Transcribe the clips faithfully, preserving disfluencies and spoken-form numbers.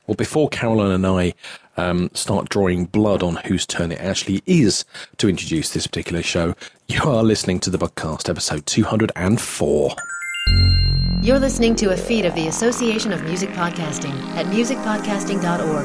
Well, before Caroline and I um, start drawing blood on whose turn it actually is to introduce this particular show, you are listening to the Bugcast, episode two hundred four. You're listening to a feed of the Association of Music Podcasting at music podcasting dot org.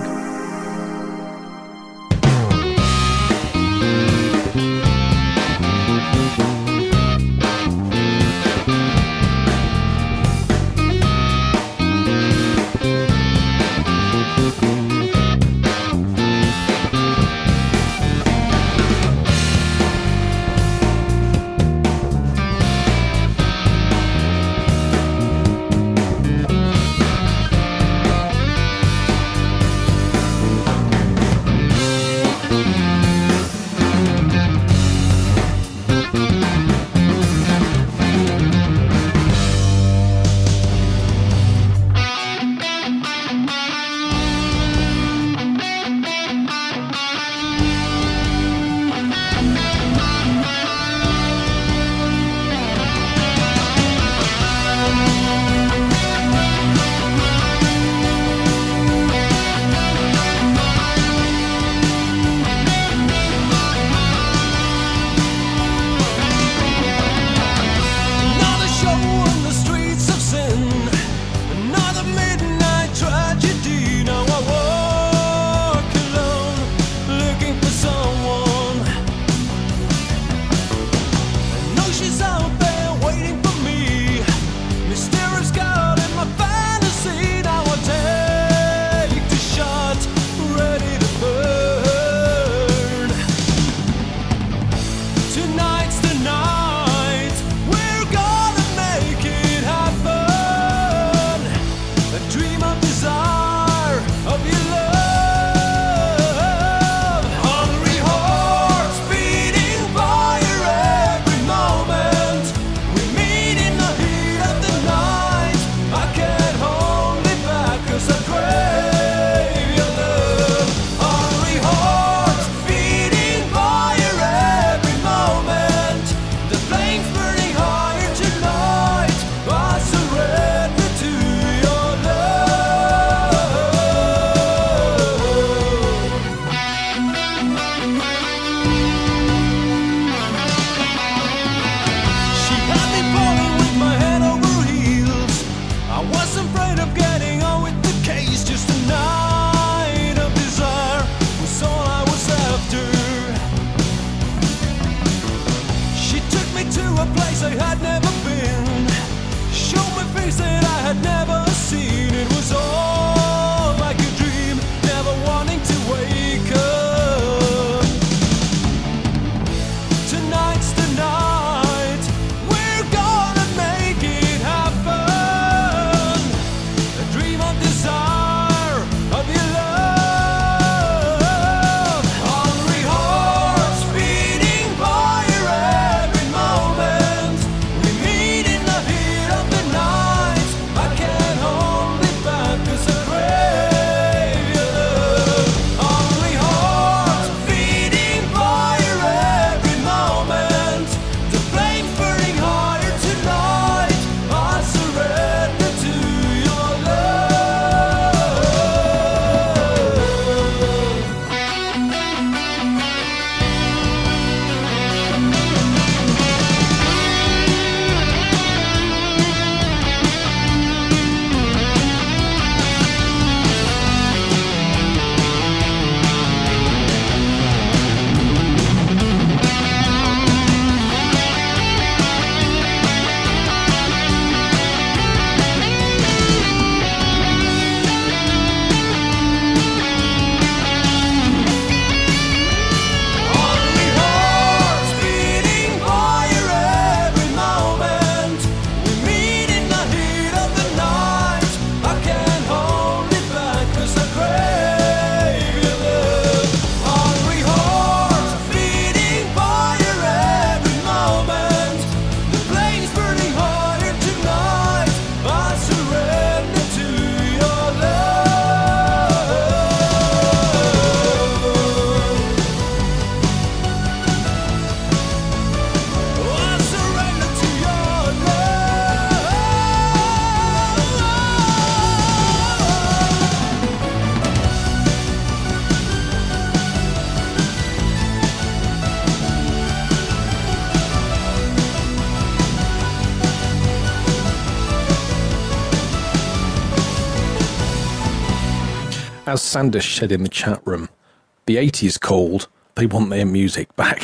As Sandish said in the chat room, the eighties called, they want their music back.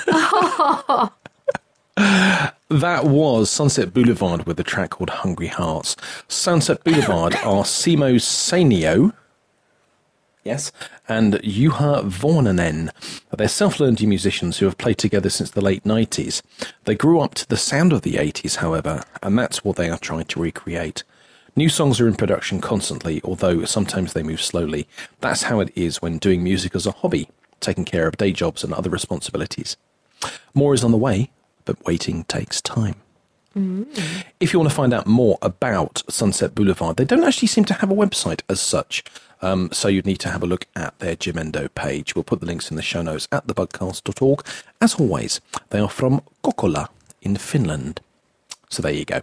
That was Sunset Boulevard with a track called Hungry Hearts. Sunset Boulevard are Simo Sainio, yes, and Juha Vornanen. They're self-learned musicians who have played together since the late nineties. They grew up to the sound of the eighties, however, and that's what they are trying to recreate. New songs are in production constantly, although sometimes they move slowly. That's how it is when doing music as a hobby, taking care of day jobs and other responsibilities. More is on the way, but waiting takes time. Mm. If you want to find out more about Sunset Boulevard, they don't actually seem to have a website as such, um, so you'd need to have a look at their Jamendo page. We'll put the links in the show notes at the bugcast dot org. As always, they are from Kokkola in Finland. So there you go.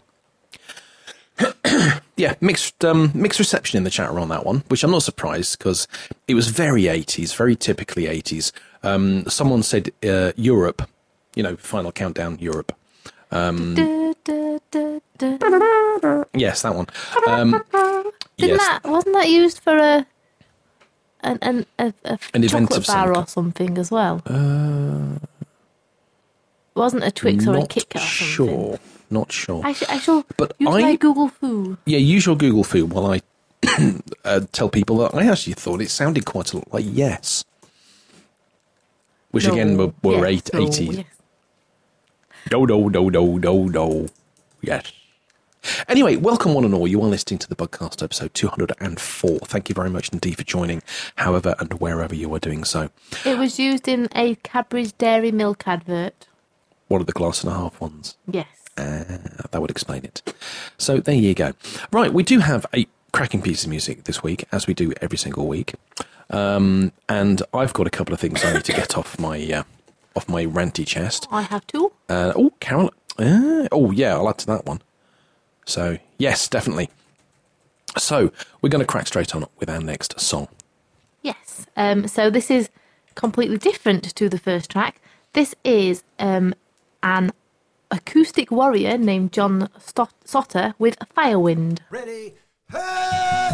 Yeah, mixed um, mixed reception in the chat around that one, which I'm not surprised because it was very eighties, very typically eighties. Um, someone said uh, Europe, you know, Final Countdown Europe. Um, du, du, du, du. Yes, that one. Um, Didn't yes. that, wasn't that used for a an, an, a, a An event chocolate of some bar or kind. something as well? Uh, Wasn't a Twix or a not Kit Kat or something? sure. Not sure. I, sh- I shall But use I- my Google Foo. Yeah, use your Google food while I uh, tell people that I actually thought it sounded quite a lot like Yes. Which No, again were, were yes, eight, no, eighties. yes. Do, do, do, do, do, do. Yes. Anyway, welcome one and all. You are listening to the Bugcast episode two hundred four. Thank you very much indeed for joining, however and wherever you are doing so. It was used in a Cadbury's Dairy Milk advert. What are the glass and a half ones? Yes. Uh, that would explain it. So there you go. Right, we do have a cracking piece of music this week, as we do every single week. Um, and I've got a couple of things I need to get off my uh, off my ranty chest. I have two. Uh, oh, Carol. Uh, oh, yeah, I'll add to that one. So, yes, definitely. So, we're going to crack straight on with our next song. Yes. Um, so this is completely different to the first track. This is um, an acoustic warrior named John Stot- Sotter with Firewind. Ready, hey!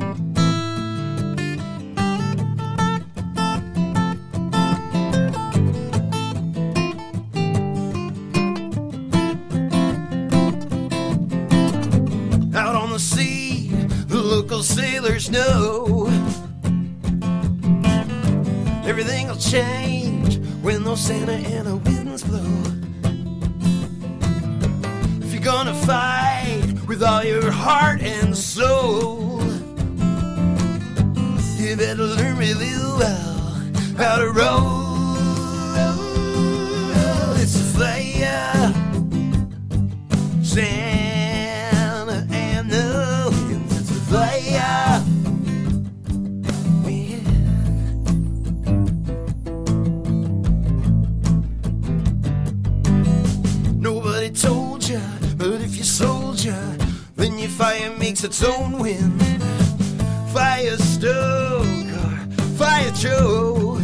Out on the sea, the local sailors know everything will change when those Santa Ana winds blow. If you're gonna fight with all your heart and soul, you better learn really well how to roll. It's a fire, Santa Ana winds. It's a fire. Nobody told you, but if you soldier, then your fire makes its own wind. Fire stoke or fire choke.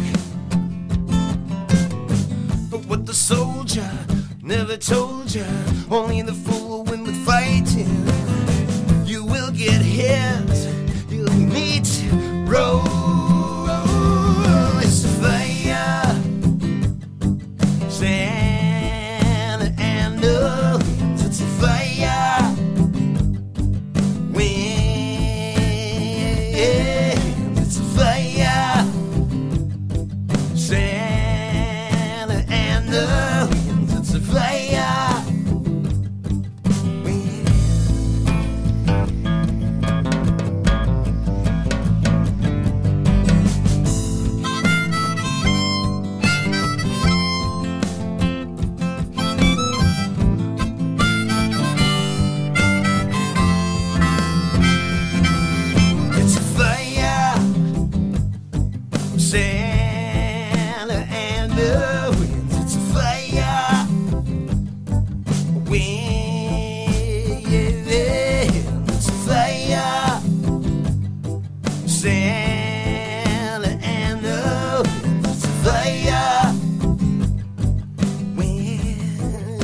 But what the soldier never told you, only the fool when we're fighting. You will get hit, you'll need to roll. It's a fire, Santa Ana, it's a fire. Wind, it's a fire, Santa Ana, it's a fire. Wind. It's a fire, Santa Ana winds. It's a fire, wind. It's a fire, Santa Ana winds. It's a fire, wind.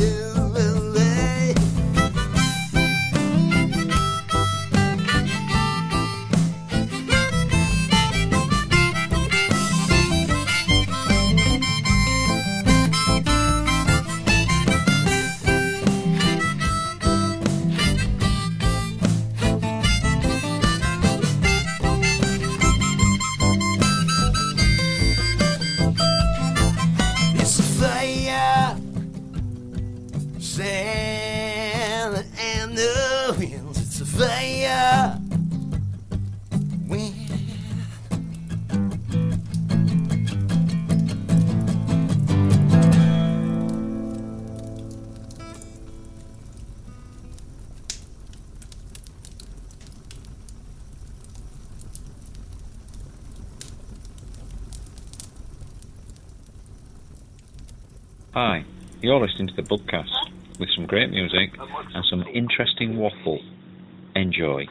Hi, you're listening to the Bugcast with some great music and some interesting waffle. Enjoy.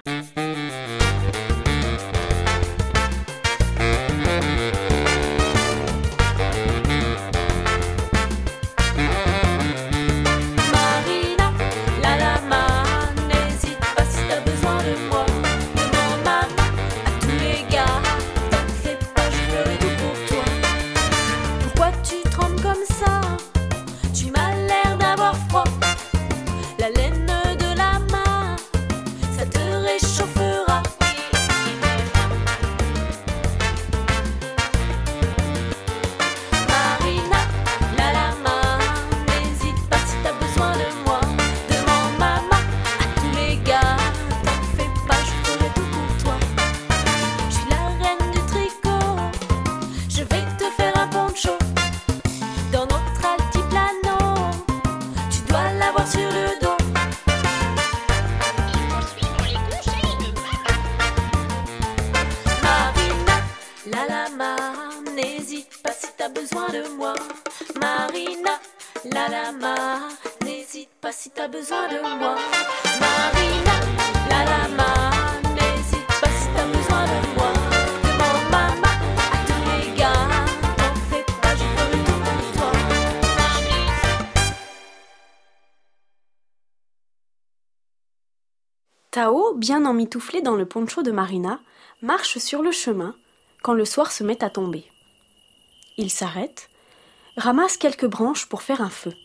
Tao, bien emmitouflé dans le poncho de Marina, marche sur le chemin quand le soir se met à tomber. Il s'arrête, ramasse quelques branches pour faire un feu.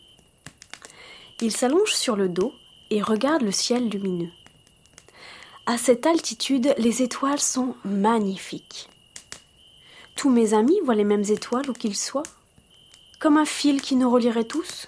Il s'allonge sur le dos et regarde le ciel lumineux. À cette altitude, les étoiles sont magnifiques. Tous mes amis voient les mêmes étoiles où qu'ils soient, comme un fil qui nous relierait tous.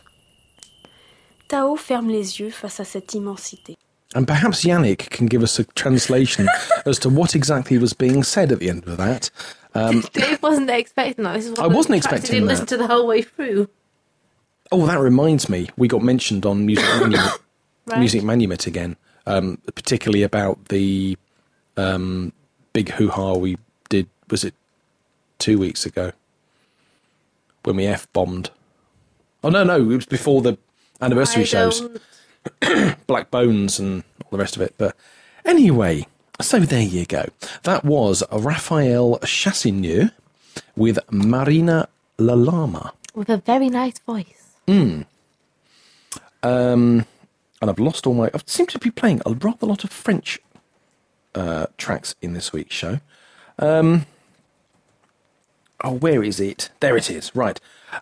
Tao ferme les yeux face à cette immensité. And perhaps Yannick can give us a translation as to what exactly was being said at the end of that. Um, Dave wasn't expecting that. This is one I of the wasn't tracks expecting he didn't that. listen to the whole way through. Oh, that reminds me. We got mentioned on Music Manumet, Right. Music Manumet again, um, particularly about the um, big hoo-ha we did, was it two weeks ago, when we F-bombed. Oh, no, no, it was before the anniversary I shows. don't- Black Bones and all the rest of it. But anyway, so there you go. That was Raphael Chassigneux with Marina Lalama. With a very nice voice. Um, and I've lost all my... I seem to be playing a rather lot of French uh, tracks in this week's show. Um, oh, where is it? There it is. Right.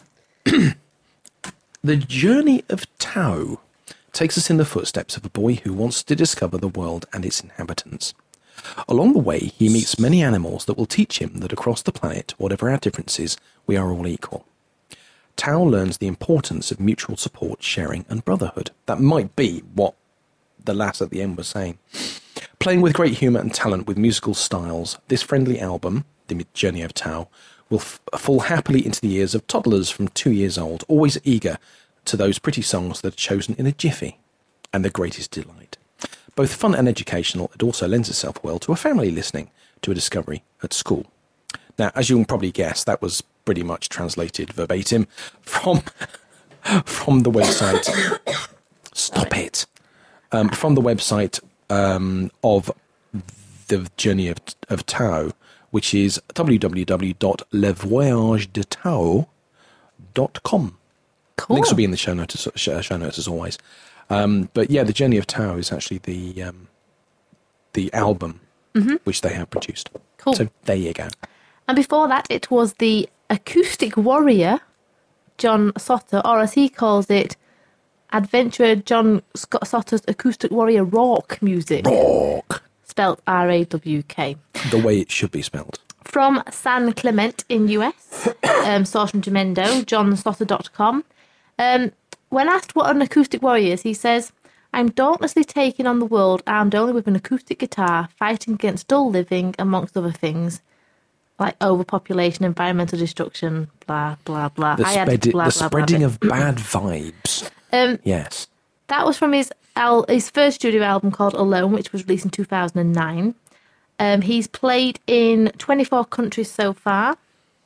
The Journey of Tao takes us in the footsteps of a boy who wants to discover the world and its inhabitants. Along the way, he meets many animals that will teach him that across the planet, whatever our differences, we are all equal. Tao learns the importance of mutual support, sharing and brotherhood. That might be what the lass at the end was saying. Playing with great humour and talent with musical styles, this friendly album, The Journey of Tao, will f- fall happily into the ears of toddlers from two years old, always eager to those pretty songs that are chosen in a jiffy, and the greatest delight. Both fun and educational, it also lends itself well to a family listening to a discovery at school. Now, as you can probably guess, that was pretty much translated verbatim from from the website. Stop it. Um, from the website um, of the Journey of, of Tao, which is w w w dot le voyage de tao dot com. Cool. Links will be in the show notes, show notes as always. Um, but yeah, the Journey of Tao is actually the um, the album Mm-hmm. which they have produced. Cool. So there you go. And before that, it was the Acoustic Warrior, John Sotter, or as he calls it, Adventurer John Scott Sotter's Acoustic Warrior Rock Music. Rock. Spelt R A W K. The way it should be spelled. From San Clemente in U S, um, source from Gemendo, john sotter dot com. Um, when asked what an acoustic warrior is, he says, I'm dauntlessly taking on the world armed only with an acoustic guitar, fighting against dull living, amongst other things, like overpopulation, environmental destruction, blah, blah, blah. The, I had spedi- blah, the blah, blah, spreading blah. of bad vibes. Um, Yes. That was from his al- his first studio album called Alone, which was released in two thousand nine. Um, he's played in twenty-four countries so far.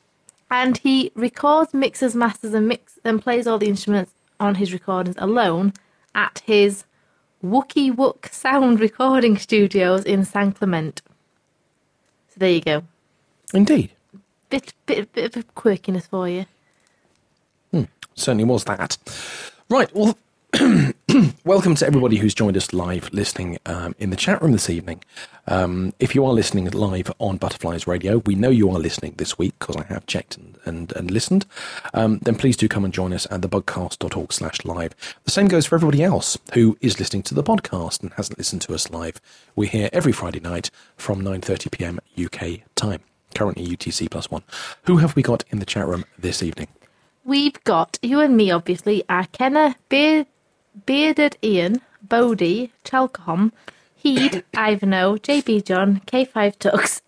And he records, mixes, masters, and mix and plays all the instruments on his recordings alone at his Wookie Wook Sound Recording Studios in San Clemente. So there you go. Indeed. Bit, bit, bit of quirkiness for you. Hmm, certainly was that. Right, well, welcome to everybody who's joined us live listening um, in the chat room this evening. Um, if you are listening live on Butterflies Radio, we know you are listening this week because I have checked and, and, and listened. Um, then please do come and join us at thebugcast.org slash live. The same goes for everybody else who is listening to the podcast and hasn't listened to us live. We're here every Friday night from nine thirty p m U K time. Currently U T C plus one. Who have we got in the chat room this evening? We've got you and me, obviously, our Kenna, Beard, Bearded Ian, Bodie, Chalcom, Heed, Ivano, J B John, K five Tux,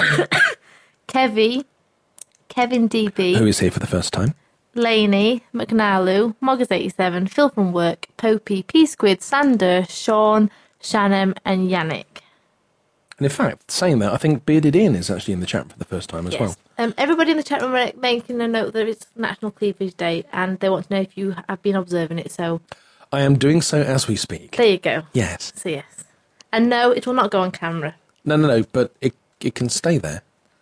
Kevy, Kevin D B, Who is here for the first time? Laney, McNalu, Moggers eighty-seven, Phil from Work, Popey, P Squid, Sander, Sean, Shannon, and Yannick. And in fact, saying that, I think Bearded Ian is actually in the chat for the first time as Yes. well. Um, everybody in the chat room are making a note that it's National Cleavage Day, and they want to know if you have been observing it. So I am doing so as we speak. there you go. Yes. So yes, and no, it will not go on camera. No, no, no, but it it can stay there.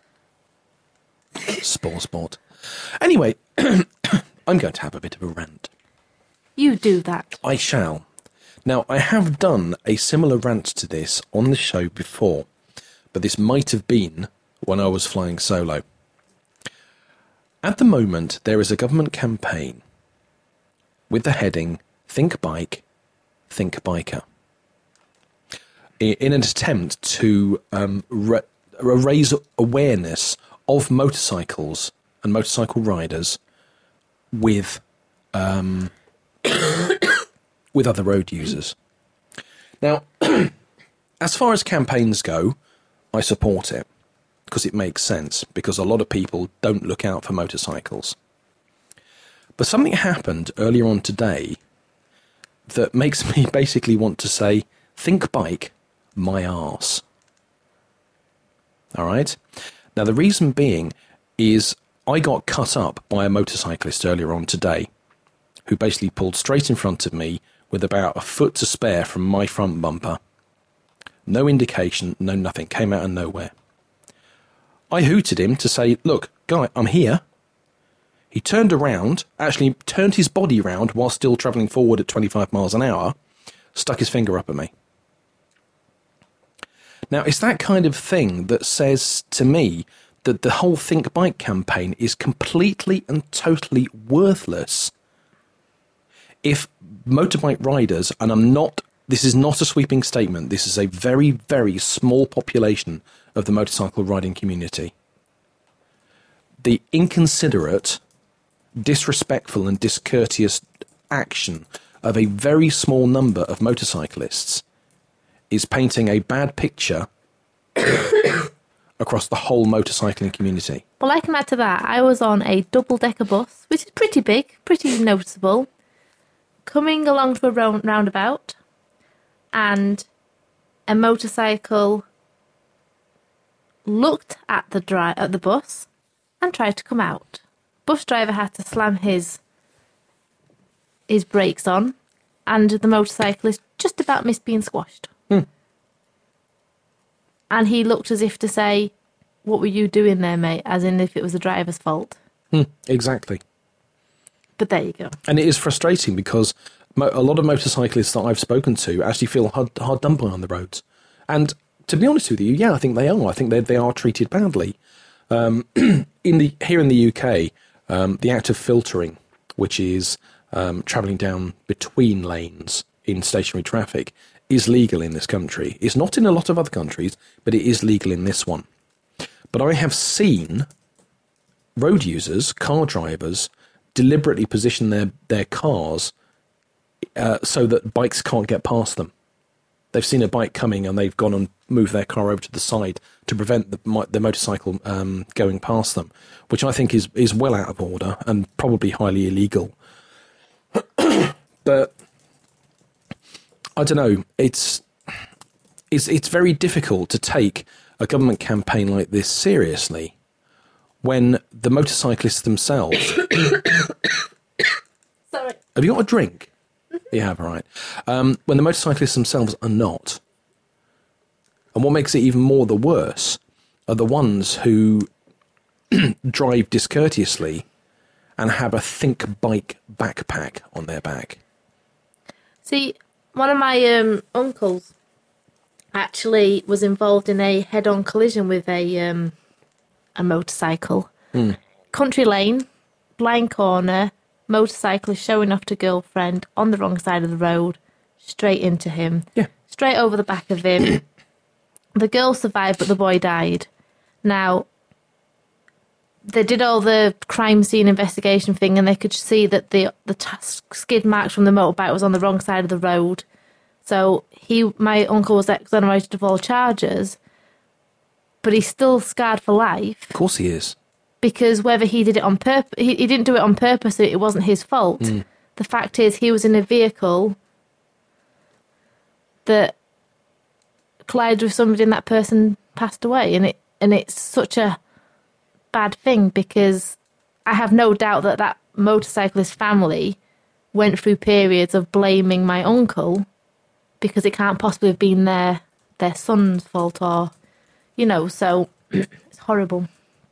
Sport, sport. Anyway, I'm going to have a bit of a rant. You do that. I shall. Now, I have done a similar rant to this on the show before, but this might have been when I was flying solo. At the moment, there is a government campaign with the heading, Think Bike, Think Biker, in an attempt to um, ra- raise awareness of motorcycles and motorcycle riders with um, with other road users. Now, as far as campaigns go, I support it because it makes sense, because a lot of people don't look out for motorcycles. But something happened earlier on today that makes me basically want to say, think bike, my arse. All right? Now, the reason being is I got cut up by a motorcyclist earlier on today who basically pulled straight in front of me with about a foot to spare from my front bumper. No indication, no nothing, came out of nowhere. I hooted him to say, look, guy, I'm here. He turned around, actually turned his body round while still travelling forward at twenty-five miles an hour, stuck his finger up at me. Now, it's that kind of thing that says to me that the whole Think Bike campaign is completely and totally worthless if motorbike riders, and I'm not, this is not a sweeping statement, this is a very, very small population of the motorcycle riding community. The inconsiderate, disrespectful and discourteous action of a very small number of motorcyclists is painting a bad picture across the whole motorcycling community. Well, I can add to that. I was on a double-decker bus, which is pretty big, pretty noticeable, coming along to a round- roundabout, and a motorcycle looked at the dri- at the bus and tried to come out. Bus driver had to slam his his brakes on, and the motorcyclist just about missed being squashed. Hmm. And he looked as if to say, what were you doing there, mate? As in if it was the driver's fault. Hmm, exactly. But there you go. And it is frustrating because mo- a lot of motorcyclists that I've spoken to actually feel hard, hard done by on the roads. And to be honest with you, yeah, I think they are. I think they they are treated badly. Um, in the here in the U K, um, the act of filtering, which is um, travelling down between lanes in stationary traffic, is legal in this country. It's not in a lot of other countries, but it is legal in this one. But I have seen road users, car drivers, deliberately position their, their cars uh, so that bikes can't get past them. They've seen a bike coming and they've gone and moved their car over to the side to prevent the, the motorcycle um, going past them, which I think is, is well out of order and probably highly illegal. But I don't know, it's, it's, it's very difficult to take a government campaign like this seriously when the motorcyclists themselves... Sorry. Have you got a drink? You have, all right. Um, when the motorcyclists themselves are not. And what makes it even more the worse are the ones who drive discourteously and have a Think Bike backpack on their back. See, one of my um, uncles actually was involved in a head-on collision with a um, a motorcycle. Mm. Country lane, blind corner, motorcyclist showing off to girlfriend on the wrong side of the road, straight into him. Yeah. Straight over the back of him. The girl survived, but the boy died. Now, they did all the crime scene investigation thing, and they could see that the the t- skid marks from the motorbike was on the wrong side of the road. So he, my uncle, was exonerated of all charges, but he's still scarred for life. Of course he is. Because whether he did it on purpose, he, he didn't do it on purpose. It wasn't his fault. Mm. The fact is, he was in a vehicle that collided with somebody, and that person passed away, and it and it's such a bad thing, because I have no doubt that that motorcyclist family went through periods of blaming my uncle because it can't possibly have been their their son's fault, or you know, so it's horrible.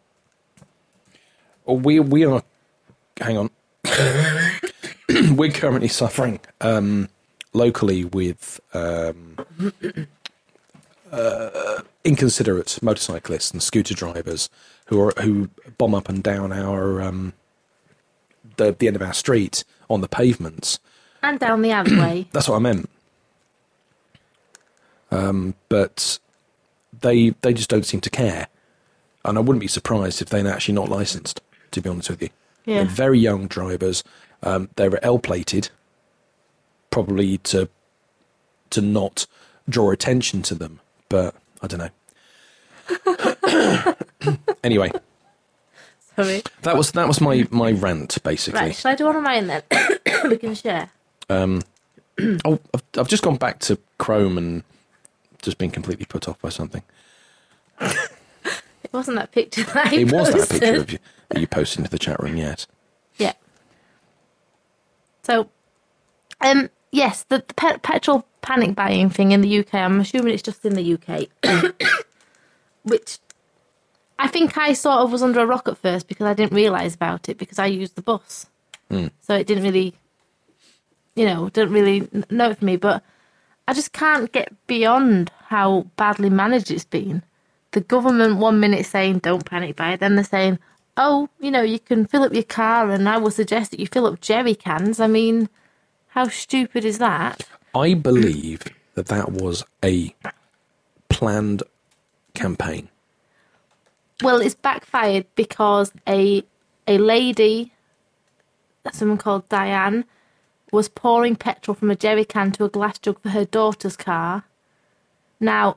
Well, we we are hang on. We're currently suffering um, locally with um, uh, inconsiderate motorcyclists and scooter drivers who are who bomb up and down our um, the the end of our street on the pavements And down the alleyway. That's what I meant. Um, but they they just don't seem to care, and I wouldn't be surprised if they're actually not licensed. To be honest with you, Yeah. they're very young drivers. Um, they were L plated, probably to to not draw attention to them. But I don't know. Anyway, Sorry. that was that was my, my rant basically. Right, shall I do one of mine then? We can share. Um, oh, I've, I've just gone back to Chrome and just been completely put off by something. It wasn't that picture that I It was that posted. picture of you that you posted into the chat room yet. Yeah. So, um, yes, the, the pe- petrol panic buying thing in the U K, I'm assuming it's just in the U K. Which I think I sort of was under a rock at first because I didn't realise about it because I used the bus. Mm. So it didn't really, you know, didn't really n- know it for me. But I just can't get beyond how badly managed it's been. The government one minute saying don't panic buy, then they're saying, oh, you know, you can fill up your car and I would suggest that you fill up jerry cans. I mean, how stupid is that? I believe that that was a planned campaign. Well, it's backfired because a a lady, someone called Diane, was pouring petrol from a jerry can to a glass jug for her daughter's car. Now,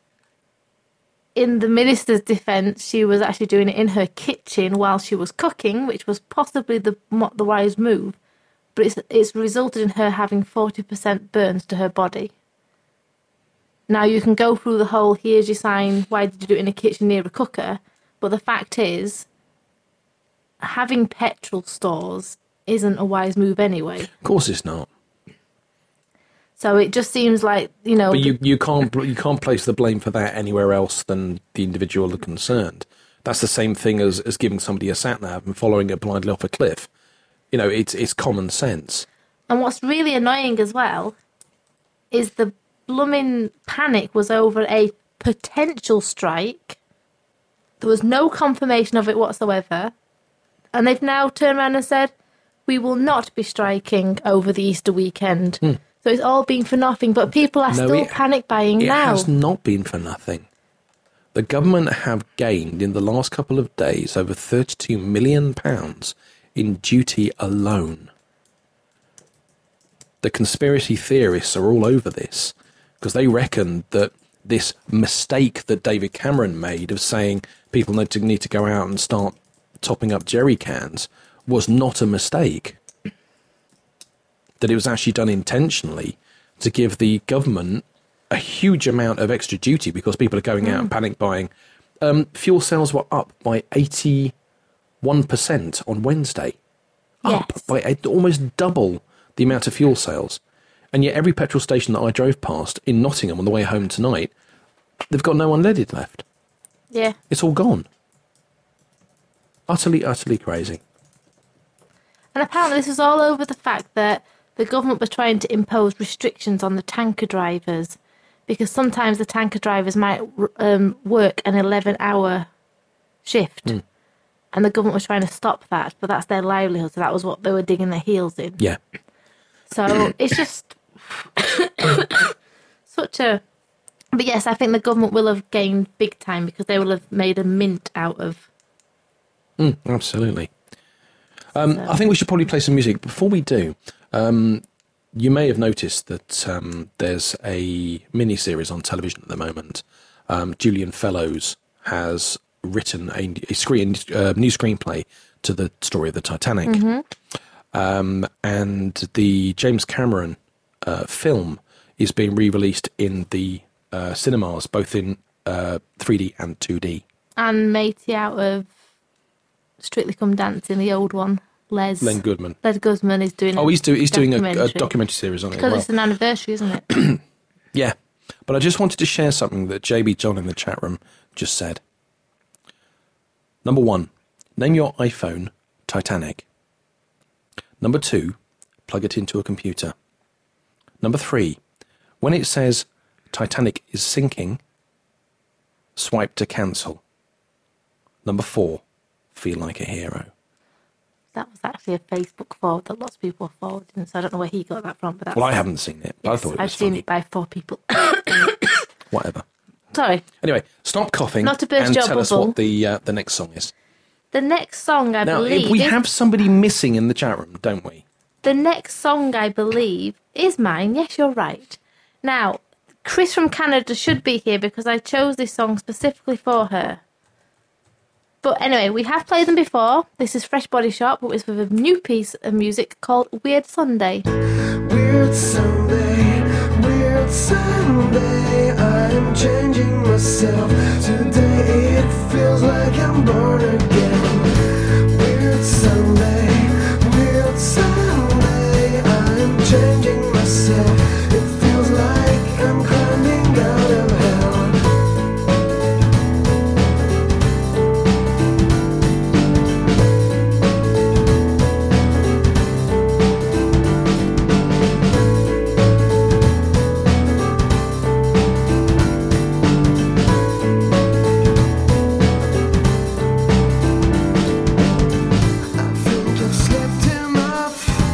in the minister's defence, she was actually doing it in her kitchen while she was cooking, which was possibly the the wise move. But it's it's resulted in her having forty percent burns to her body. Now, you can go through the whole, here's your sign, why did you do it in a kitchen near a cooker? But the fact is, having petrol stores isn't a wise move anyway. Of course it's not. So it just seems like, you know... But you, you can't you can't place the blame for that anywhere else than the individual concerned. That's the same thing as, as giving somebody a sat-nav and following it blindly off a cliff. You know, it's it's common sense. And what's really annoying as well is the blooming panic was over a potential strike. There was no confirmation of it whatsoever. And they've now turned around and said, we will not be striking over the Easter weekend. Hmm. So it's all been for nothing, but people are No, still it- panic buying It now. has not been for nothing. The government have gained in the last couple of days over thirty-two million pounds in duty alone. The conspiracy theorists are all over this because they reckon that this mistake that David Cameron made of saying people need to, need to go out and start topping up jerry cans was not a mistake. That it was actually done intentionally to give the government a huge amount of extra duty because people are going out and panic buying um, fuel sales were up by eighty-one percent on Wednesday. Up Yes. by a, almost double the amount of fuel sales. And yet every petrol station that I drove past in Nottingham on the way home tonight, they've got no unleaded left. Yeah. It's all gone. Utterly, utterly crazy. And apparently this was all over the fact that the government was trying to impose restrictions on the tanker drivers because sometimes the tanker drivers might um, work an eleven-hour shift. Mm. And the government was trying to stop that, but that's their livelihood, so that was what they were digging their heels in. Yeah. So it's just such a... But yes, I think the government will have gained big time because they will have made a mint out of... Mm, absolutely. Um, So- I think we should probably play some music. Before we do, um, you may have noticed that um, there's a mini-series on television at the moment. Um, Julian Fellows has written a, a screen, uh, new screenplay to the story of the Titanic. Mm-hmm. Um, and the James Cameron uh, film is being re-released in the uh, cinemas, both in uh, three D and two D. And matey out of Strictly Come Dancing, the old one, Les. Len Goodman. Les Guzman is doing. Oh, he's, do, he's doing a, a documentary. documentary series on it as Because well. it's an anniversary, isn't it? Yeah, but I just wanted to share something that J B John in the chat room just said. Number one, name your iPhone Titanic. Number two, plug it into a computer. Number three, when it says Titanic is sinking, swipe to cancel. Number four, feel like a hero. That was actually a Facebook forward that lots of people are forwarding, so I don't know where he got that from. But that's, Well, I haven't seen it, but yes, I thought it was I've seen funny. it by four people. Whatever. Sorry. Anyway, stop coughing Not to burst and your tell us bubble. what the uh, the next song is. The next song, I Now, believe, if we is, have somebody missing in the chat room, don't we? the next song, I believe, is mine. Yes, you're right. Now, Chris from Canada should be here because I chose this song specifically for her. But anyway, we have played them before. This is Fresh Body Shop, but it's with a new piece of music called Weird Sunday. Weird Sunday, weird Sunday, I'm changing myself. Today it feels like I'm born again. Weird Sunday, weird Sunday, I'm changing myself. It feels like I'm climbing out of hell. I think I've slept enough.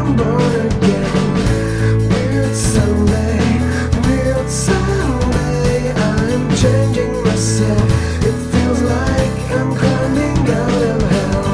I'm born again. Weird Sunday, weird Sunday, I'm changing myself. It feels like I'm climbing out of hell.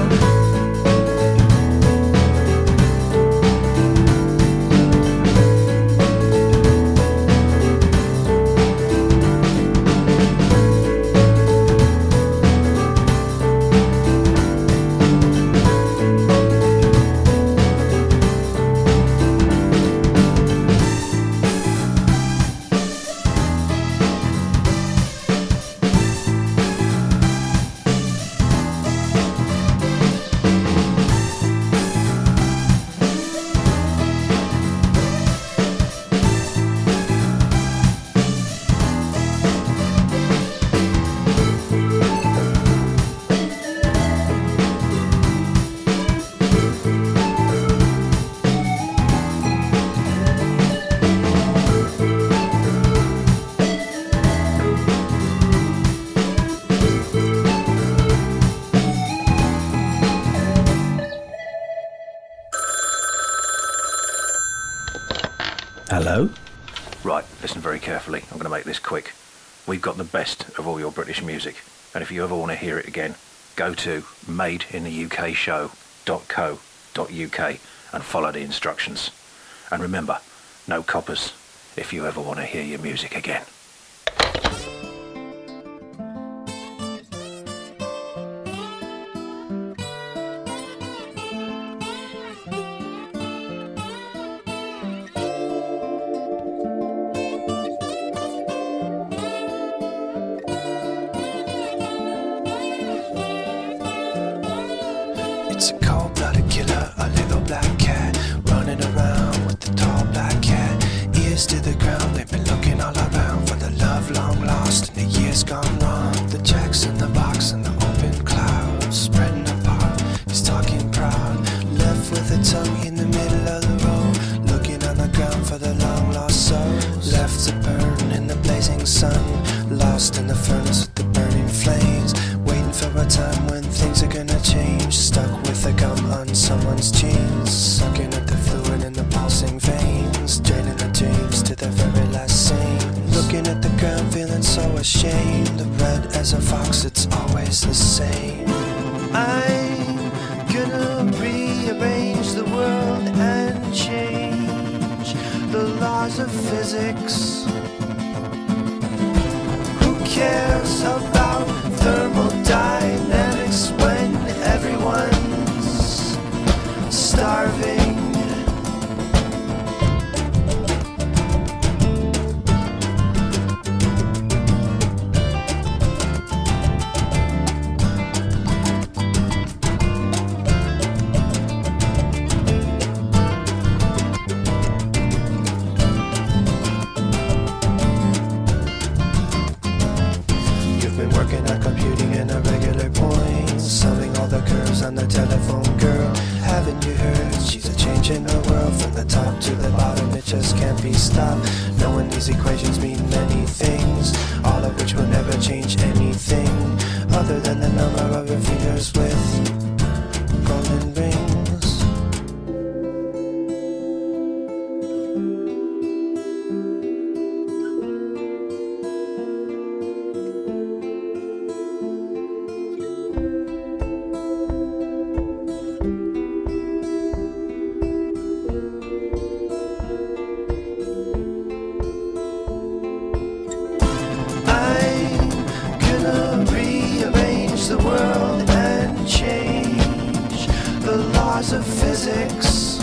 Hello? Right, listen very carefully. I'm going to make this quick. We've got the best of all your British music, and if you ever want to hear it again, go to made in the U K show dot co dot U K and follow the instructions. And remember, no coppers if you ever want to hear your music again. It's a cold-blooded killer, a little black cat, running around with the tall black cat. Ears to the ground, they've been looking all around for the love long lost and the years gone wrong. The jacks in the box and the open clouds, spreading apart, he's talking proud. Left with a tongue in the middle of the road, looking on the ground for the long lost souls. Left to burn in the blazing sun, lost in the furnace with the burning flames. Waiting for a time when things are gonna change. Stuck with a gum on someone's jeans, sucking at the fluid in the pulsing veins, draining the dreams to the very last scene. Looking at the ground, feeling so ashamed. Red as a fox, it's always the same. I'm gonna rearrange the world and change the laws of physics. Who cares about thermodynamics when everyone's starving? You've been working on computing in a regular point, solving all the curves on the telephone, girl. Haven't you heard? She's a change in the world, from the top to the bottom, it just can't be stopped. Knowing these equations mean many things, all of which will never change anything other than the number of your fingers with golden rings. I'm gonna rearrange the world and change the laws of physics.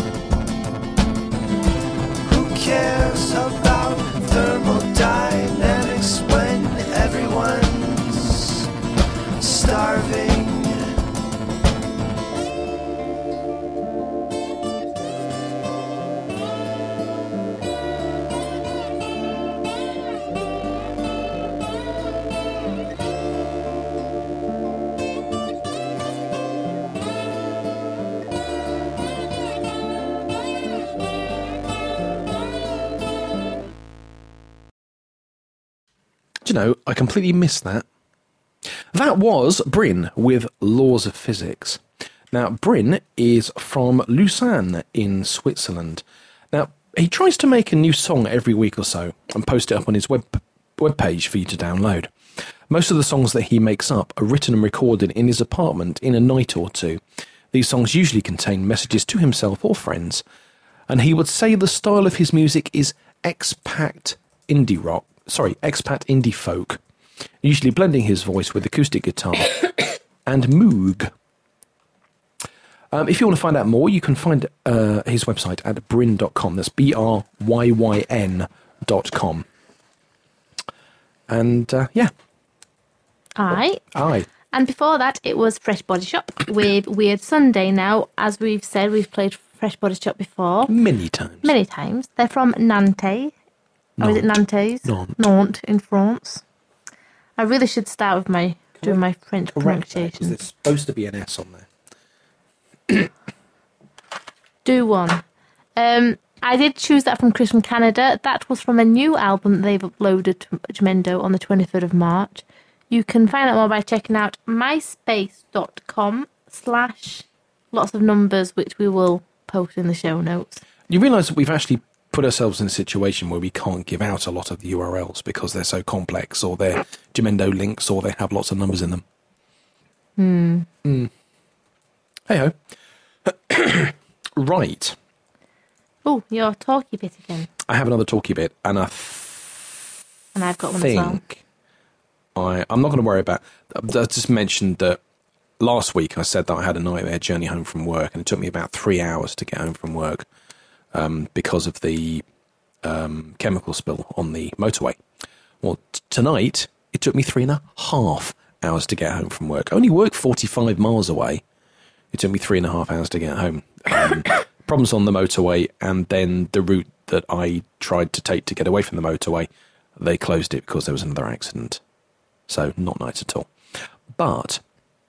Who cares about thermodynamics when everyone's starving? Do you know, I completely missed that. That was Bryn with Laws of Physics. Now, Bryn is from Lausanne in Switzerland. Now, he tries to make a new song every week or so and post it up on his web webpage for you to download. Most of the songs that he makes up are written and recorded in his apartment in a night or two. These songs usually contain messages to himself or friends, and he would say the style of his music is expat indie rock, sorry, expat indie folk, usually blending his voice with acoustic guitar and moog. Um, if you want to find out more, you can find uh, his website at bryn dot com. That's B R Y Y N dot com. And, uh, yeah. Aye. Aye. And before that, it was Fresh Body Shop with Weird Sunday. Now, as we've said, we've played Fresh Body Shop before. Many times. Many times. They're from Nantes. Or is it Nantes? Nantes. Nantes in France. I really should start with my doing my French Correct, because pronunciation. there's supposed to be an S on there. Do one. Um, I did choose that from Chris from Canada. That was from a new album they've uploaded to Jamendo on the twenty-third of March. You can find out more by checking out myspace.com slash lots of numbers, which we will post in the show notes. You realise that we've actually put ourselves in a situation where we can't give out a lot of the U R Ls because they're so complex, or they're Jamendo links, or they have lots of numbers in them. Hmm. Mm. Hey-ho. Right. Oh, your talky bit again. I have another talky bit, and I th- And I've got one as well. think I, I'm not going to worry about... I just mentioned that last week I said that I had a nightmare journey home from work, and it took me about three hours to get home from work um, because of the um, chemical spill on the motorway. Well, t- tonight it took me three and a half hours to get home from work. I only work forty-five miles away. It took me three and a half hours to get home. Um, problems on the motorway, and then the route that I tried to take to get away from the motorway, they closed it because there was another accident. So, not nice at all. But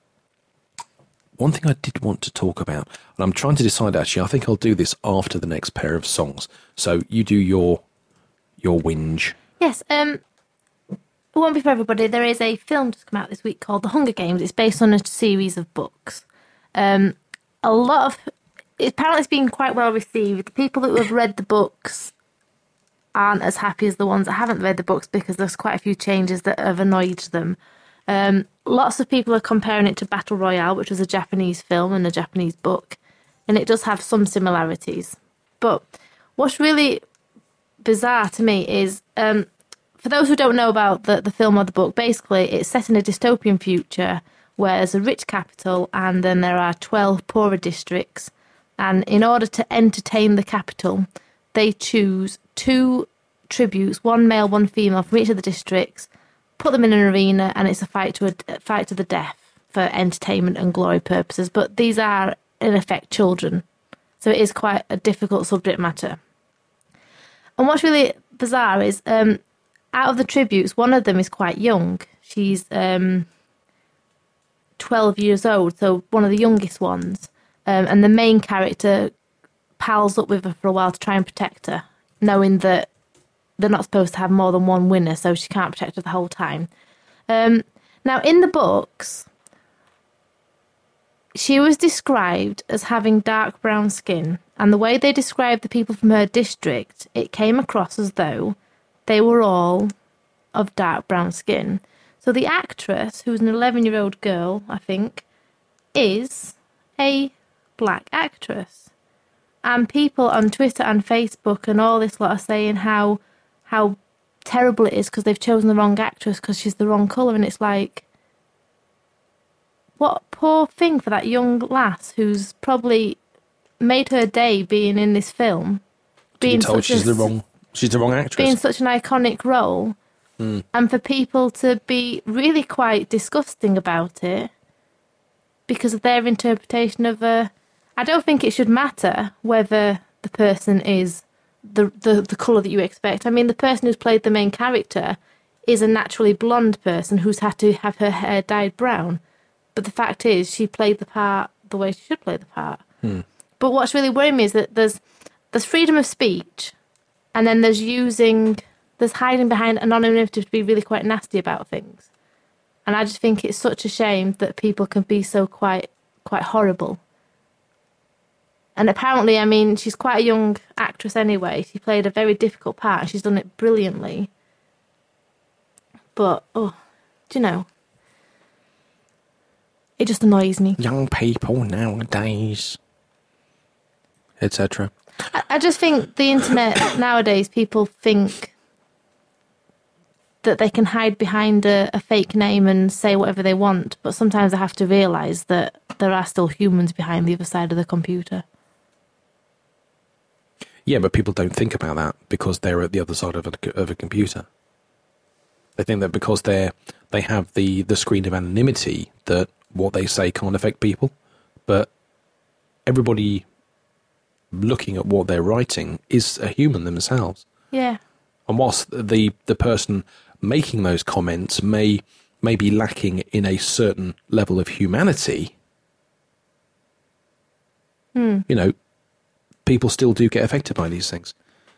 one thing I did want to talk about, and I'm trying to decide actually, I think I'll do this after the next pair of songs. So, you do your your whinge. Yes, um, it won't be for everybody. There is a film just come out this week called The Hunger Games. It's based on a series of books. Um, a lot of... Apparently it's been quite well received. The people that have read the books aren't as happy as the ones that haven't read the books because there's quite a few changes that have annoyed them. Um, lots of people are comparing it to Battle Royale, which was a Japanese film and a Japanese book, and it does have some similarities. But what's really bizarre to me is, um, for those who don't know about the, the film or the book, basically it's set in a dystopian future where there's a rich capital and then there are twelve poorer districts. And in order to entertain the capital, they choose two tributes, one male, one female, from each of the districts, put them in an arena, and it's a fight to a fight to the death for entertainment and glory purposes. But these are, in effect, children. So it is quite a difficult subject matter. And what's really bizarre is, um, out of the tributes, one of them is quite young. She's um, twelve years old, so one of the youngest ones. Um, and the main character pals up with her for a while to try and protect her, knowing that they're not supposed to have more than one winner, so she can't protect her the whole time. Um, now, in the books, she was described as having dark brown skin, and the way they described the people from her district, it came across as though they were all of dark brown skin. So the actress, who's an eleven-year-old girl, I think, is a black actress. And people on Twitter and Facebook and all this lot are saying how how terrible it is because they've chosen the wrong actress because she's the wrong colour. And it's like, what poor thing for that young lass who's probably made her day being in this film. Being told she's the wrong she's the wrong actress. Being such an iconic role. Mm. And for people to be really quite disgusting about it because of their interpretation of a... I don't think it should matter whether the person is the, the, the colour that you expect. I mean, the person who's played the main character is a naturally blonde person who's had to have her hair dyed brown. But the fact is, she played the part the way she should play the part. Hmm. But what's really worrying me is that there's there's freedom of speech, and then there's using, there's hiding behind anonymity to be really quite nasty about things. And I just think it's such a shame that people can be so quite quite horrible. And apparently, I mean, she's quite a young actress anyway. She played a very difficult part and she's done it brilliantly. But, oh, do you know, it just annoys me. Young people nowadays, et cetera. I, I just think the internet nowadays, people think that they can hide behind a, a fake name and say whatever they want, but sometimes they have to realise that there are still humans behind the other side of the computer. Yeah, but people don't think about that because they're at the other side of a, of a computer. They think that because they're they have the, the screen of anonymity, that what they say can't affect people. But everybody looking at what they're writing is a human themselves. Yeah. And whilst the, the person making those comments may may be lacking in a certain level of humanity, hmm. you know, people still do get affected by these things.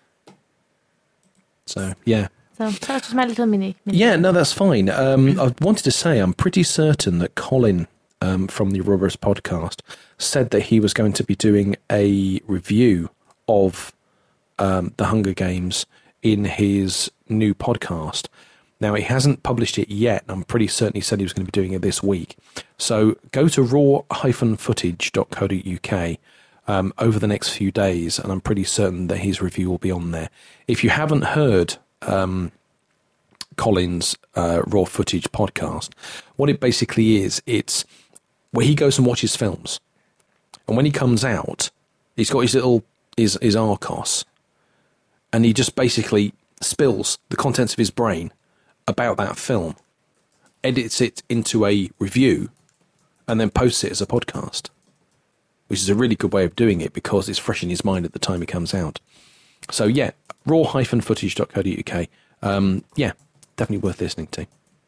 So, yeah. So that's just my little mini. mini. Yeah, no, that's fine. Um, I wanted to say I'm pretty certain that Colin um, from the Robbers podcast said that he was going to be doing a review of um, the Hunger Games in his new podcast. Now, he hasn't published it yet. I'm pretty certain he said he was going to be doing it this week. So go to raw dash footage dot co dot uk um, over the next few days, and I'm pretty certain that his review will be on there. If you haven't heard um, Colin's uh, Raw Footage podcast, what it basically is, it's where he goes and watches films. And when he comes out, he's got his little, his, his Arcos, and he just basically spills the contents of his brain about that film, edits it into a review, and then posts it as a podcast, which is a really good way of doing it because it's fresh in his mind at the time it comes out. So yeah, raw dash footage dot co dot uk. Um, yeah, definitely worth listening to.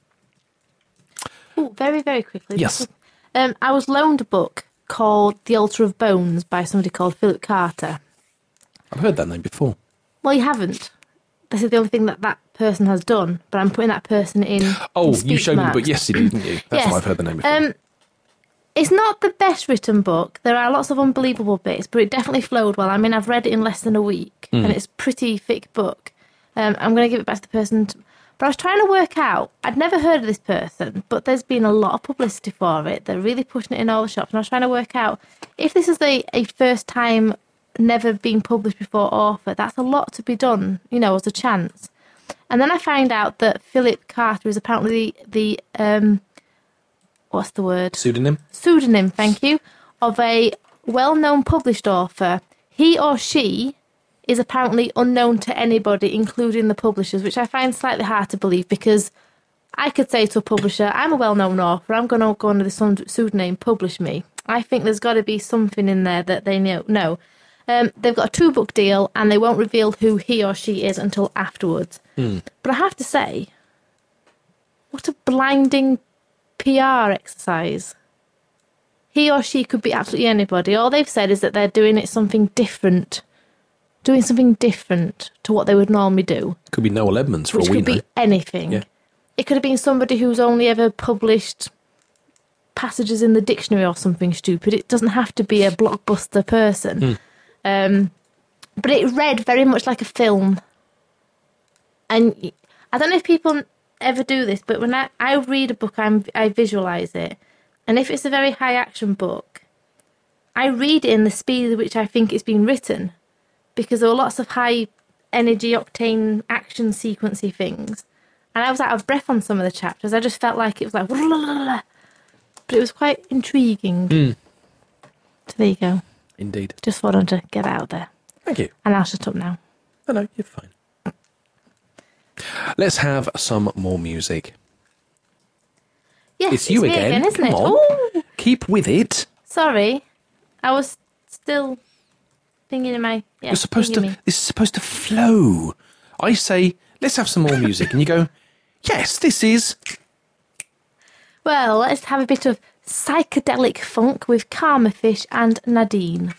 Oh, very, very quickly. Yes. Um, I was loaned a book called The Altar of Bones by somebody called Philip Carter. I've heard that name before. Well, you haven't. This is the only thing that that person has done, but I'm putting that person in. Oh, in you speech showed me the marks. book yesterday, didn't you? That's Yes. why I've heard the name before. Um, it's not the best written book. There are lots of unbelievable bits, but it definitely flowed well. I mean, I've read it in less than a week, Mm. and it's a pretty thick book. Um, I'm going to give it back to the person. To, but I was trying to work out, I'd never heard of this person, but there's been a lot of publicity for it. They're really pushing it in all the shops, and I was trying to work out if this is a, a first time, never been published before author, that's a lot to be done, you know, as a chance. And then I find out that Philip Carter is apparently the, the um, what's the word? Pseudonym? Pseudonym, thank you, of a well-known published author. He or she is apparently unknown to anybody, including the publishers, which I find slightly hard to believe because I could say to a publisher, I'm a well-known author, I'm going to go under this pseudonym, publish me. I think there's got to be something in there that they know. No. Um, they've got a two-book deal, and they won't reveal who he or she is until afterwards. Hmm. But I have to say, what a blinding P R exercise. He or she could be absolutely anybody. All they've said is that they're doing it something different, doing something different to what they would normally do. Could be Noel Edmonds for Which all we could know. be anything. Yeah. It could have been somebody who's only ever published passages in the dictionary or something stupid. It doesn't have to be a blockbuster person. Mm. Um, but it read very much like a film. And I don't know if people ever do this, but when I, I read a book, I'm, I visualise it. And if it's a very high action book, I read it in the speed at which I think it's been written. Because there were lots of high energy octane action sequencey things. And I was out of breath on some of the chapters. I just felt like it was like... But it was quite intriguing. Mm. So there you go. Indeed. Just wanted to get out there. Thank you. And I'll shut up now. No, no, you're fine. Let's have some more music. Yes, It's you me again. isn't Come it? on. Ooh, Keep with it. sorry. I was still thinking in my... Yeah, You're supposed to... thinking me. This is supposed to flow. I say, let's have some more music. And you go, yes, this is... Well, let's have a bit of psychedelic funk with Karma Fish and Nadine.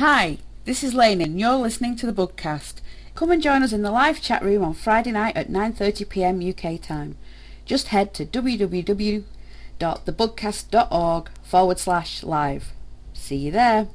Hi, this is Lane and you're listening to the Bugcast. Come and join us in the live chat room on Friday night at nine thirty p m U K time. Just head to www.thebugcast.org forward slash live. See you there.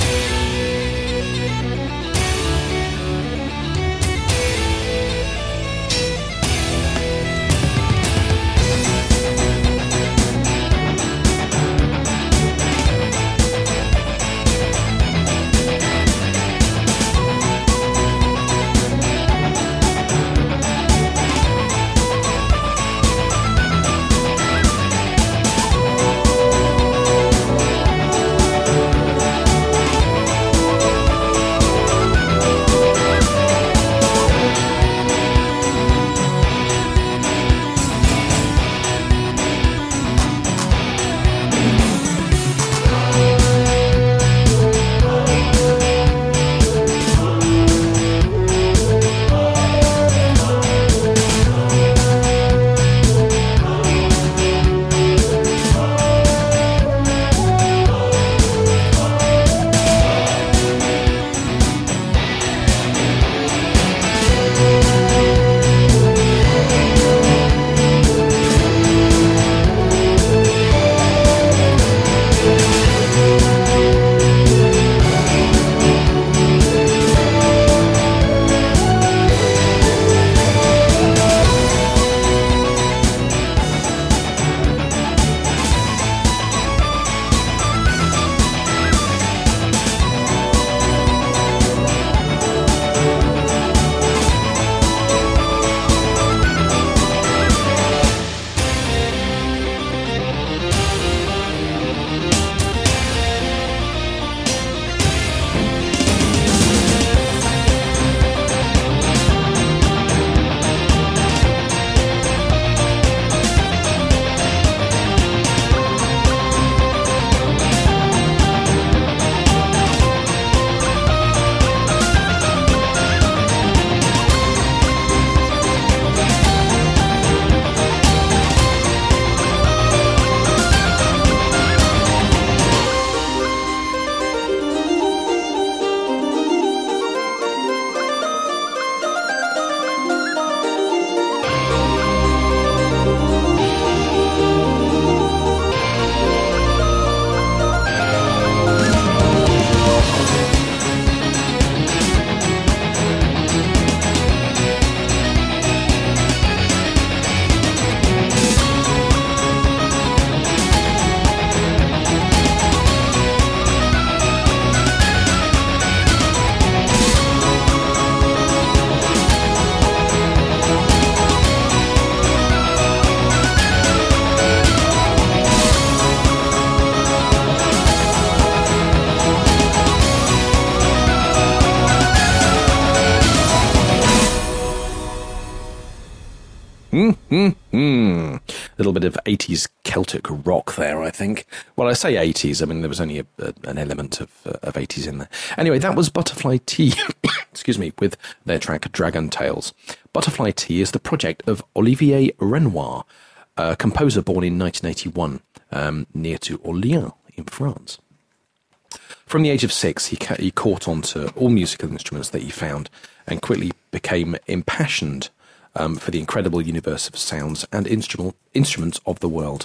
Mm-hmm. A little bit of eighties Celtic rock there, I think. Well, I say eighties. I mean, there was only a, a, an element of, uh, of eighties in there. Anyway, that was Butterfly Tea, excuse me, with their track Dragon Tales. Butterfly Tea is the project of Olivier Renoir, a composer born in nineteen eighty-one, um, near to Orléans in France. From the age of six, he, ca- he caught on to all musical instruments that he found and quickly became impassioned um, for the incredible universe of sounds and instrumental instruments of the world.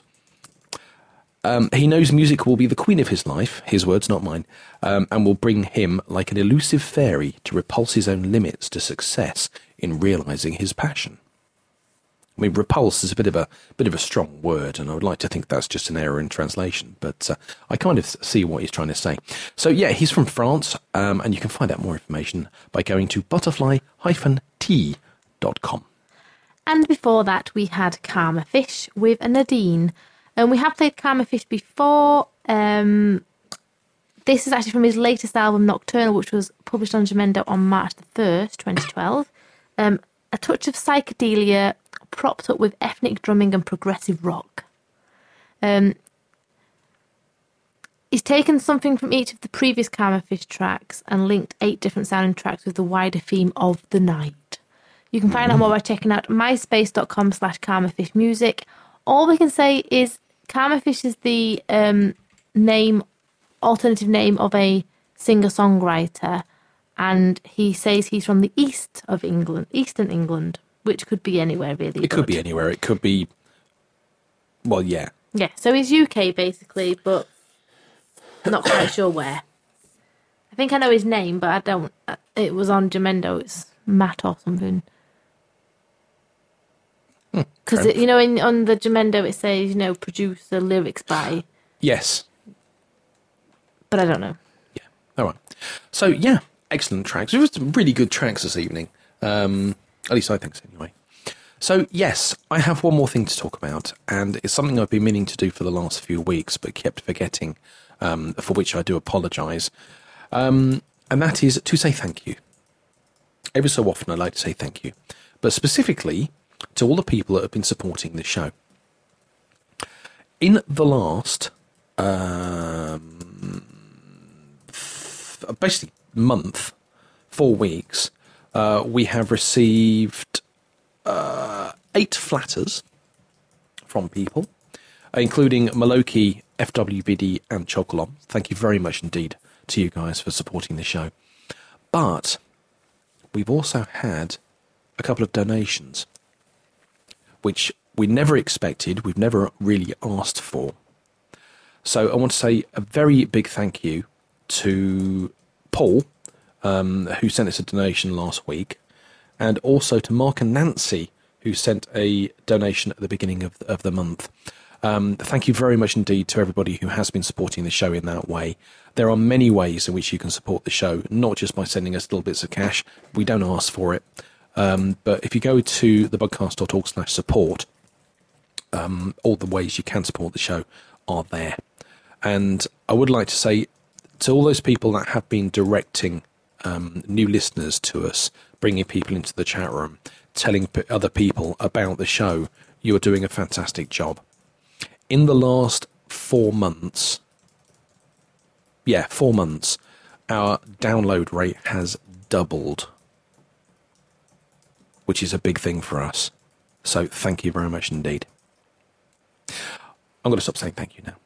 Um, he knows music will be the queen of his life, his words, not mine, um, and will bring him like an elusive fairy to repulse his own limits to success in realising his passion. I mean, repulse is a bit of a bit of a strong word, and I would like to think that's just an error in translation, but uh, I kind of see what he's trying to say. So, yeah, he's from France, um, and you can find out more information by going to butterfly dash tea dot com. And before that, we had Karma Fish with Nadine. And we have played Karma Fish before. Um, this is actually from his latest album, Nocturnal, which was published on Jamendo on March the first, twenty twelve. Um, a touch of psychedelia propped up with ethnic drumming and progressive rock. Um, he's taken something from each of the previous Karma Fish tracks and linked eight different sounding tracks with the wider theme of the night. You can find out more by checking out myspace.com slash karmafishmusic. All we can say is Karma Fish is the um, name, alternative name of a singer-songwriter, and he says he's from the east of England, eastern England, which could be anywhere really. It could be anywhere. It could be, well, yeah. Yeah, so he's U K basically, but not quite sure where. I think I know his name, but I don't. It was on Jamendo. It's Matt or something. Because, Hmm, you know, in, on the Jamendo it says, you know, producer, lyrics by... Yes. But I don't know. Yeah. All right. So, yeah, excellent tracks. It was some really good tracks this evening. Um, at least I think so, anyway. So, yes, I have one more thing to talk about, and it's something I've been meaning to do for the last few weeks, but kept forgetting, um, for which I do apologise. Um, and that is to say thank you. Every so often I like to say thank you, but specifically to all the people that have been supporting the show. In the last, um, th- basically month, four weeks, uh, we have received uh, eight flatters from people, including Maloki, F W B D and Chocolom. Thank you very much indeed to you guys for supporting the show. But we've also had a couple of donations, which we never expected, we've never really asked for. So I want to say a very big thank you to Paul, um, who sent us a donation last week, and also to Mark and Nancy, who sent a donation at the beginning of, of the month. Um, thank you very much indeed to everybody who has been supporting the show in that way. There are many ways in which you can support the show, not just by sending us little bits of cash. We don't ask for it. Um, but if you go to thebugcast.org slash support, um, all the ways you can support the show are there. And I would like to say to all those people that have been directing um, new listeners to us, bringing people into the chat room, telling p- other people about the show, you're doing a fantastic job. In the last four months, yeah, four months, our download rate has doubled, which is a big thing for us. So thank you very much indeed. I'm going to stop saying thank you now.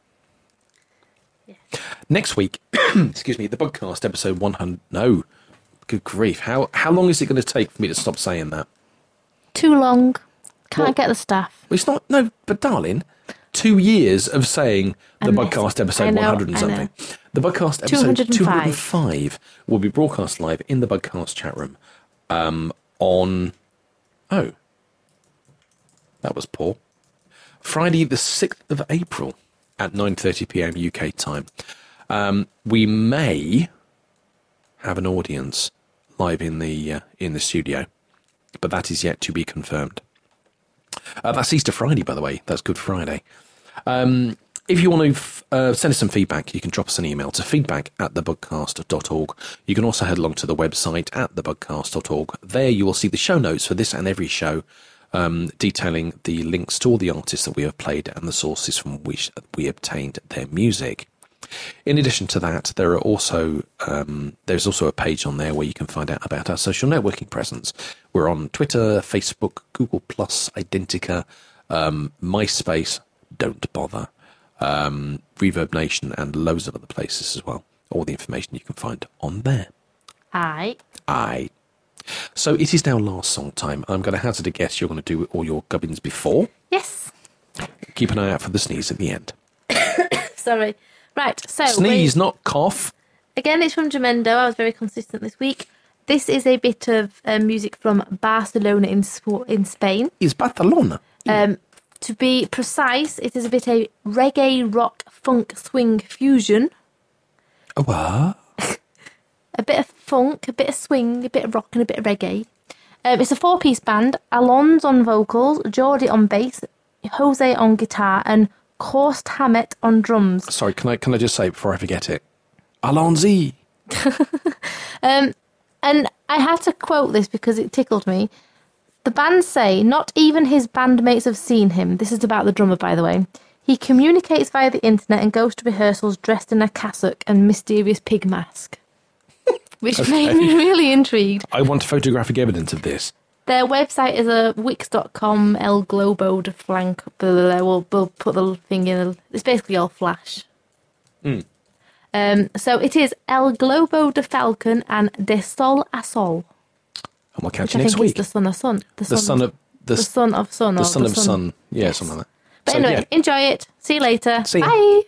Yeah. Next week, excuse me, the podcast episode one hundred. No, good grief. How how long is it going to take for me to stop saying that? Too long. Can't Well, get the staff. Well, it's not, no, but darling, two years of saying the And this- podcast I episode know, one hundred and I something. know. The podcast episode two hundred and five. two hundred and five will be broadcast live in the Bugcast chat room um, on, oh, that was poor, Friday the sixth of April at nine thirty p.m. U K time. Um, we may have an audience live in the uh, in the studio, but that is yet to be confirmed. Uh, that's Easter Friday, by the way. That's Good Friday. Um, if you want to f- uh, send us some feedback, you can drop us an email to feedback at thebugcast dot org. You can also head along to the website at thebugcast dot org. There you will see the show notes for this and every show, um, detailing the links to all the artists that we have played and the sources from which we obtained their music. In addition to that, there are also um, there's also a page on there where you can find out about our social networking presence. We're on Twitter, Facebook, Google Plus, Identica, um, MySpace, Don't Bother, um, Reverb Nation, and loads of other places as well. All the information you can find on there. Aye. Aye. So it is now last song time. I'm going to hazard a guess you're going to do all your gubbins before. Yes. Keep an eye out for the sneeze at the end. Sorry. Right, so... Sneeze, we- not cough. Again, it's from Jamendo. I was very consistent this week. This is a bit of uh, music from Barcelona in Sp- in Spain. Is Barcelona? Um, to be precise, it is a bit of reggae, rock, funk, swing fusion. A what? A bit of funk, a bit of swing, a bit of rock and a bit of reggae. Um, it's a four-piece band. Alon's on vocals, Geordie on bass, Jose on guitar and Korst Hammett on drums. Sorry, can I can I just say before I forget it? Alonzi. um, and I had to quote this because it tickled me. The band say not even his bandmates have seen him. This is about the drummer, by the way. He communicates via the internet and goes to rehearsals dressed in a cassock and mysterious pig mask. Which Okay. made me really intrigued. I want photographic evidence of this. Their website is a wix dot com El Globo de Flank. Blah, blah, blah. We'll, we'll put the thing in. It's basically all Flash. Mm. Um, so it is El Globo de Falcon and De Sol a Sol. And we'll catch Which you I next think week. is the son of sun. The, The son of the, the son of sun. the or son the of sun. Yeah, something like that. But So, anyway, yeah. enjoy it. See you later. See ya. Bye.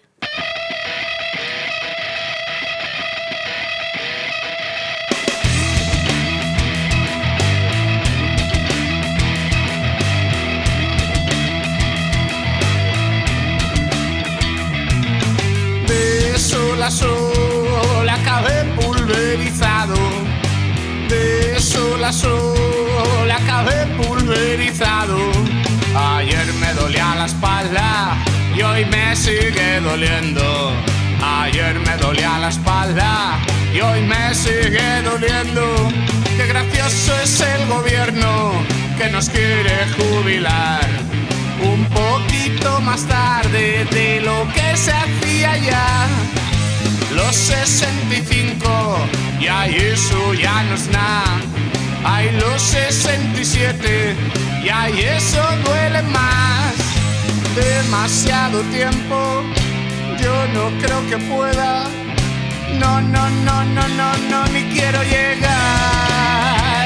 De sol a sol acabé pulverizado. De sol a sol acabé pulverizado. Ayer me dolía la espalda y hoy me sigue doliendo. Ayer me dolía la espalda y hoy me sigue doliendo. Qué gracioso es el gobierno que nos quiere jubilar un poquito más tarde de lo que se hacía ya. Los sesenta y cinco, y ahí eso ya no es nada. Ay, los sesenta y siete, y ahí eso duele más. Demasiado tiempo, yo no creo que pueda. No, no, no, no, no, no, ni quiero llegar.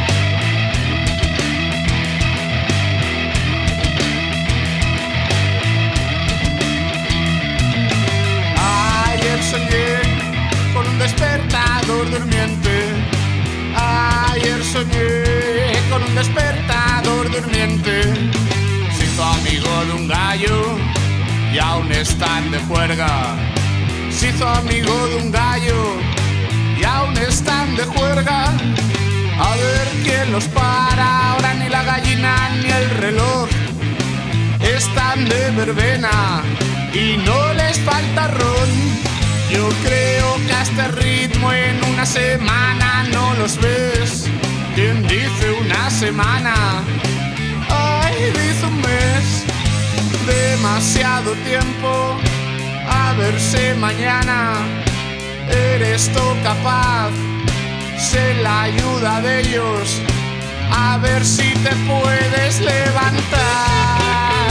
Ayer soñé con un despertador durmiente. Ayer soñé con un despertador durmiente. Se hizo amigo de un gallo y aún están de juerga. Se hizo amigo de un gallo y aún están de juerga. A ver quién los para, ahora ni la gallina ni el reloj. Están de verbena y no les falta ron. Yo creo que a este ritmo en una semana no los ves. ¿Quién dice una semana? Ay, dice un mes. Demasiado tiempo. A ver si mañana eres tú capaz. Sé la ayuda de ellos. A ver si te puedes levantar.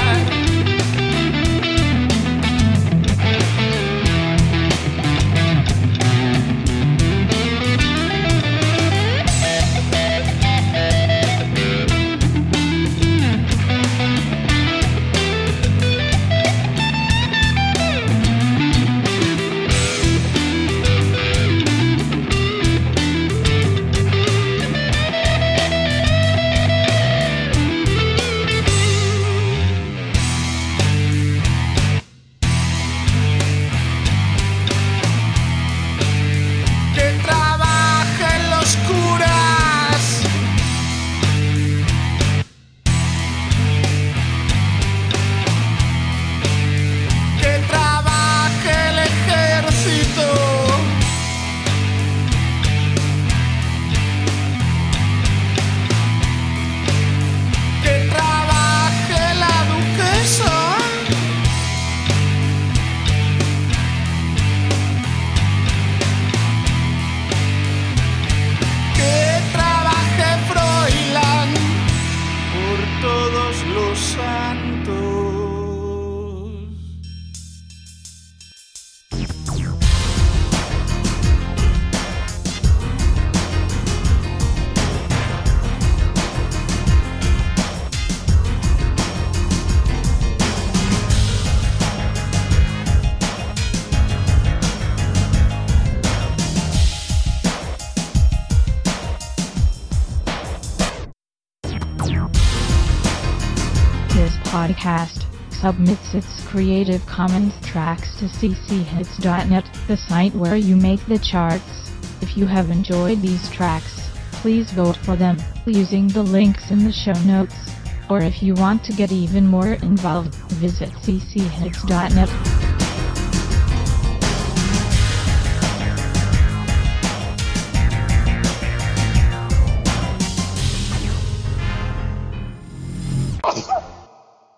Podcast submits its Creative Commons tracks to c c hits dot net, the site where you make the charts. If you have enjoyed these tracks, please vote for them using the links in the show notes. Or if you want to get even more involved, visit c c hits dot net.